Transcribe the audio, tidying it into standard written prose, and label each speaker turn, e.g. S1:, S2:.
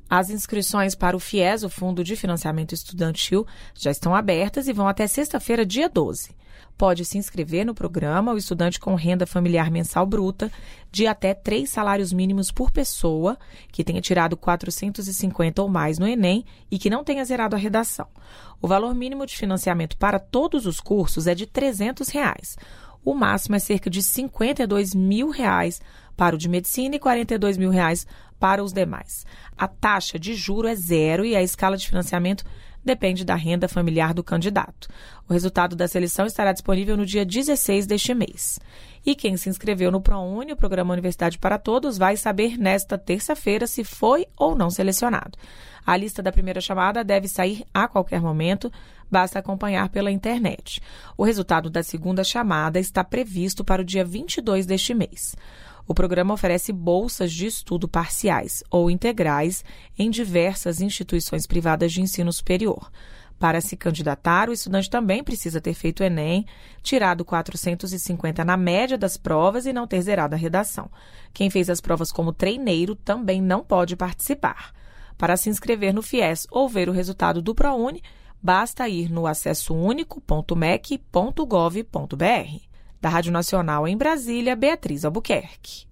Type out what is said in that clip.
S1: As inscrições para o FIES, o Fundo de Financiamento Estudantil, já estão abertas e vão até sexta-feira, dia 12. Pode se inscrever no programa o estudante com renda familiar mensal bruta de até 3 salários mínimos por pessoa, que tenha tirado 450 ou mais no Enem e que não tenha zerado a redação. O valor mínimo de financiamento para todos os cursos é de R$ 300. O máximo é cerca de R$ 52 mil para o de medicina e R$ 42 mil para os demais. A taxa de juro é zero e a escala de financiamento depende da renda familiar do candidato. O resultado da seleção estará disponível no dia 16 deste mês. E quem se inscreveu no ProUni, o Programa Universidade para Todos, vai saber nesta terça-feira se foi ou não selecionado. A lista da primeira chamada deve sair a qualquer momento, basta acompanhar pela internet. O resultado da segunda chamada está previsto para o dia 22 deste mês. O programa oferece bolsas de estudo parciais ou integrais em diversas instituições privadas de ensino superior. Para se candidatar, o estudante também precisa ter feito o Enem, tirado 450 na média das provas e não ter zerado a redação. Quem fez as provas como treineiro também não pode participar. Para se inscrever no FIES ou ver o resultado do ProUni, basta ir no acessounico.mec.gov.br. Da Rádio Nacional em Brasília, Beatriz Albuquerque.